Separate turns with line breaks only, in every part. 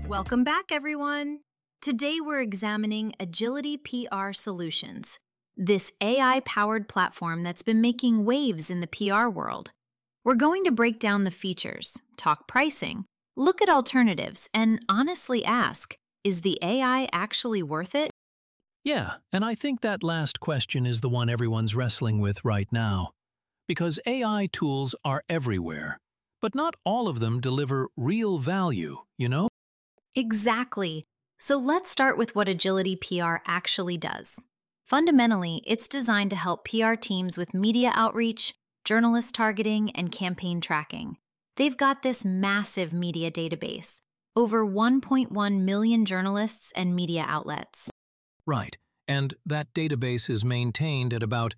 Welcome back, everyone. Today we're examining Agility PR Solutions, this AI-powered platform that's been making waves in the PR world. We're going to break down the features, talk pricing, look at alternatives, and honestly ask, is the AI actually worth it?
Yeah, and I think that last question is the one everyone's wrestling with right now. Because AI tools are everywhere, but not all of them deliver real value, you know?
Exactly. So let's start with what Agility PR actually does. Fundamentally, it's designed to help PR teams with media outreach, journalist targeting, and campaign tracking. They've got this massive media database, over 1.1 million journalists and media outlets.
Right, and that database is maintained at about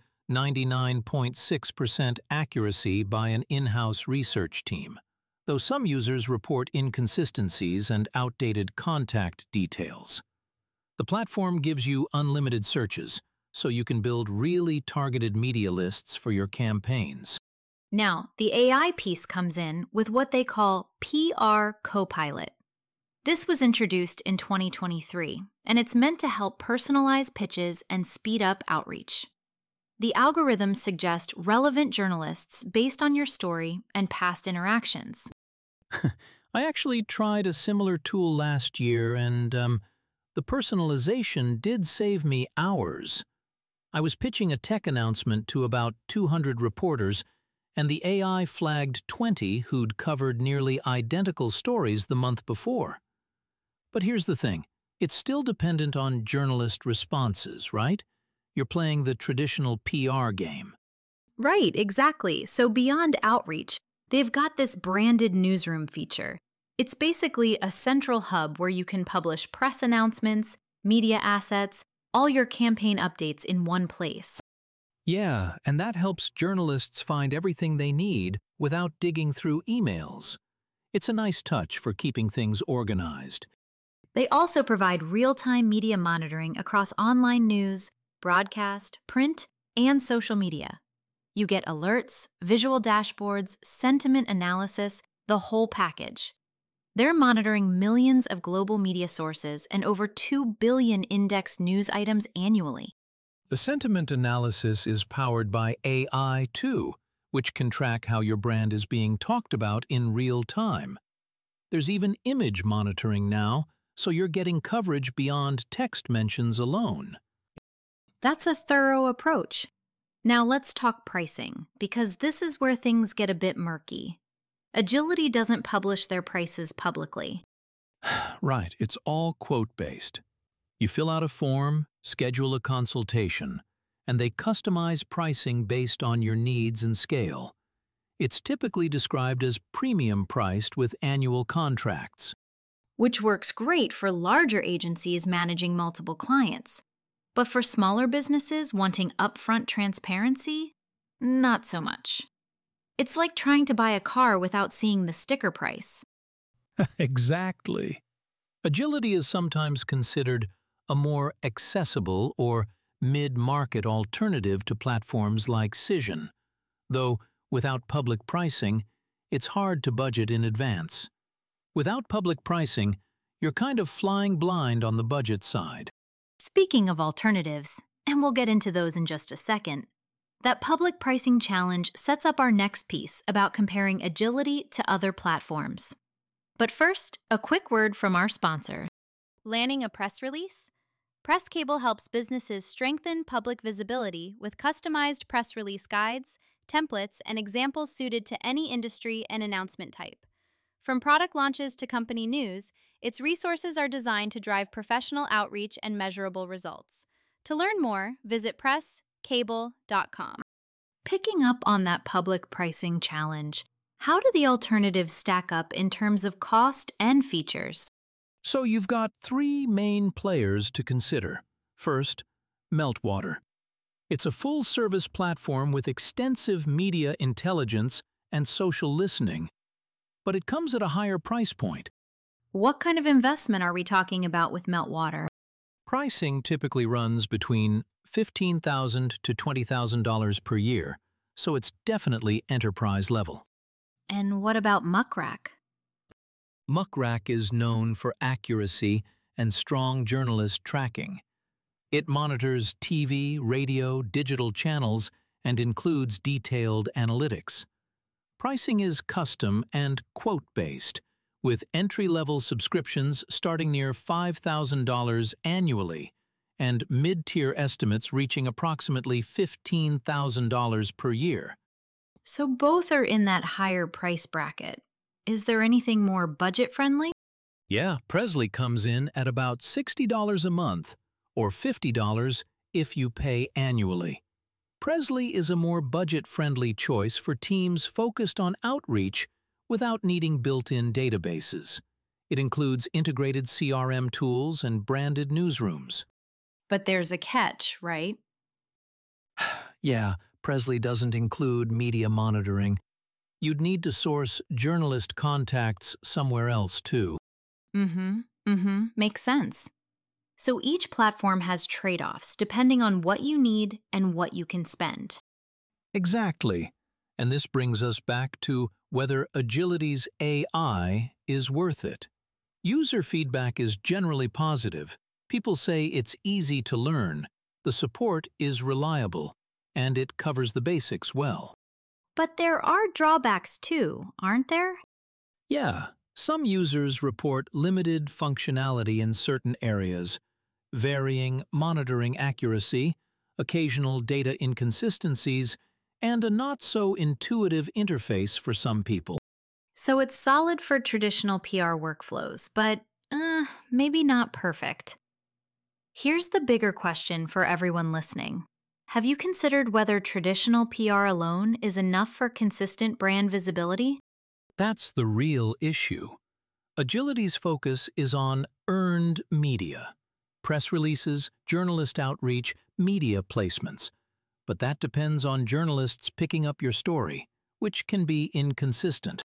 99.6% accuracy by an in-house research team, though some users report inconsistencies and outdated contact details. The platform gives you unlimited searches, so you can build really targeted media lists for your campaigns.
Now, the AI piece comes in with what they call PR Copilot. This was introduced in 2023, and it's meant to help personalize pitches and speed up outreach. The algorithms suggest relevant journalists based on your story and past interactions.
I actually tried a similar tool last year, and the personalization did save me hours. I was pitching a tech announcement to about 200 reporters, and the AI flagged 20 who'd covered nearly identical stories the month before. But here's the thing, it's still dependent on journalist responses, right? You're playing the traditional PR game.
Right, exactly. So beyond outreach, they've got this branded newsroom feature. It's basically a central hub where you can publish press announcements, media assets, all your campaign updates in one place.
Yeah, and that helps journalists find everything they need without digging through emails. It's a nice touch for keeping things organized.
They also provide real-time media monitoring across online news, broadcast, print, and social media. You get alerts, visual dashboards, sentiment analysis, the whole package. They're monitoring millions of global media sources and over 2 billion indexed news items annually.
The sentiment analysis is powered by AI too, which can track how your brand is being talked about in real time. There's even image monitoring now, so you're getting coverage beyond text mentions alone.
That's a thorough approach. Now let's talk pricing, because this is where things get a bit murky. Agility doesn't publish their prices publicly.
Right, it's all quote-based. You fill out a form, schedule a consultation, and they customize pricing based on your needs and scale. It's typically described as premium priced with annual contracts.
Which works great for larger agencies managing multiple clients. But for smaller businesses wanting upfront transparency, not so much. It's like trying to buy a car without seeing the sticker price.
Exactly. Agility is sometimes considered a more accessible or mid-market alternative to platforms like Cision, though without public pricing, it's hard to budget in advance. Without public pricing, you're kind of flying blind on the budget side.
Speaking of alternatives, and we'll get into those in just a second, that public pricing challenge sets up our next piece about comparing Agility to other platforms. But first, a quick word from our sponsor. Landing a press release? Press Cable helps businesses strengthen public visibility with customized press release guides, templates, and examples suited to any industry and announcement type. From product launches to company news, its resources are designed to drive professional outreach and measurable results. To learn more, visit presscable.com. Picking up on that public pricing challenge, how do the alternatives stack up in terms of cost and features?
So you've got three main players to consider. First, Meltwater. It's a full-service platform with extensive media intelligence and social listening, but it comes at a higher price point.
What kind of investment are we talking about with Meltwater?
Pricing typically runs between $15,000 to $20,000 per year, so it's definitely enterprise level.
And what about Muckrack?
Muckrack is known for accuracy and strong journalist tracking. It monitors TV, radio, digital channels, and includes detailed analytics. Pricing is custom and quote-based, with entry-level subscriptions starting near $5,000 annually and mid-tier estimates reaching approximately $15,000 per year.
So both are in that higher price bracket. Is there anything more budget-friendly?
Yeah, Presley comes in at about $60 a month, or $50 if you pay annually. Presley is a more budget-friendly choice for teams focused on outreach without needing built-in databases. It includes integrated CRM tools and branded newsrooms.
But there's a catch, right?
Yeah, Presley doesn't include media monitoring. You'd need to source journalist contacts somewhere else, too.
Makes sense. So each platform has trade-offs depending on what you need and what you can spend.
Exactly. And this brings us back to whether Agility's AI is worth it. User feedback is generally positive. People say it's easy to learn, the support is reliable, and it covers the basics well.
But there are drawbacks too, aren't there?
Yeah, some users report limited functionality in certain areas, varying monitoring accuracy, occasional data inconsistencies, and a not-so-intuitive interface for some people.
So it's solid for traditional PR workflows, but maybe not perfect. Here's the bigger question for everyone listening. Have you considered whether traditional PR alone is enough for consistent brand visibility?
That's the real issue. Agility's focus is on earned media. Press releases, journalist outreach, media placements. But that depends on journalists picking up your story, which can be inconsistent.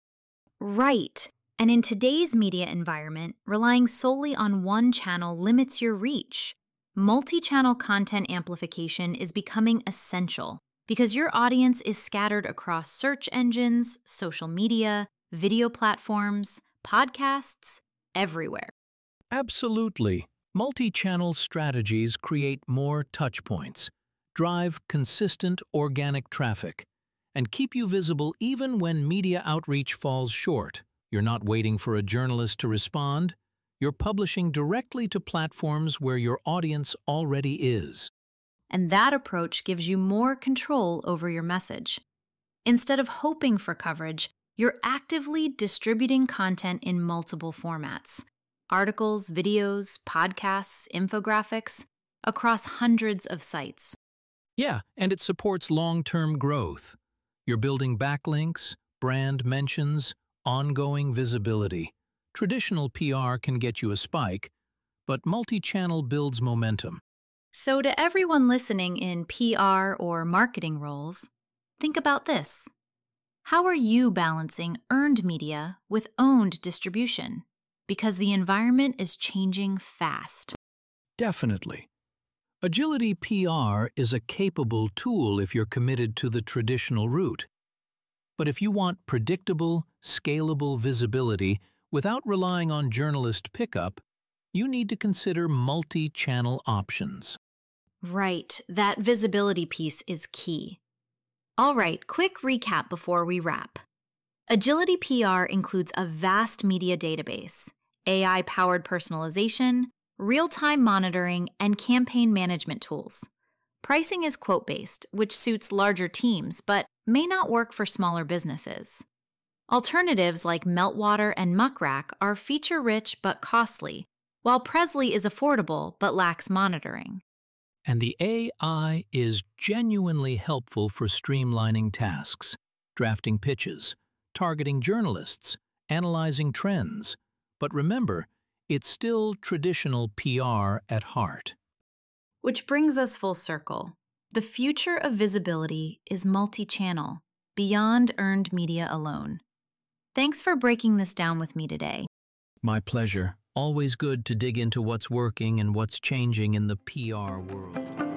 Right. And in today's media environment, relying solely on one channel limits your reach. Multi-channel content amplification is becoming essential because your audience is scattered across search engines, social media, video platforms, podcasts, everywhere.
Absolutely. Multi-channel strategies create more touchpoints, drive consistent organic traffic, and keep you visible even when media outreach falls short. You're not waiting for a journalist to respond. You're publishing directly to platforms where your audience already is.
And that approach gives you more control over your message. Instead of hoping for coverage, you're actively distributing content in multiple formats: articles, videos, podcasts, infographics, across hundreds of sites.
Yeah, and it supports long-term growth. You're building backlinks, brand mentions, ongoing visibility. Traditional PR can get you a spike, but multi-channel builds momentum.
So to everyone listening in PR or marketing roles, think about this. How are you balancing earned media with owned distribution? Because the environment is changing fast.
Definitely. Agility PR is a capable tool if you're committed to the traditional route. But if you want predictable, scalable visibility without relying on journalist pickup, you need to consider multi-channel options.
Right, that visibility piece is key. All right, quick recap before we wrap. Agility PR includes a vast media database, AI-powered personalization, real-time monitoring, and campaign management tools. Pricing is quote-based, which suits larger teams but may not work for smaller businesses. Alternatives like Meltwater and Muckrack are feature-rich but costly, while Presley is affordable but lacks monitoring.
And the AI is genuinely helpful for streamlining tasks, drafting pitches, targeting journalists, analyzing trends. But remember, it's still traditional PR at heart.
Which brings us full circle. The future of visibility is multi-channel, beyond earned media alone. Thanks for breaking this down with me today.
My pleasure. Always good to dig into what's working and what's changing in the PR world.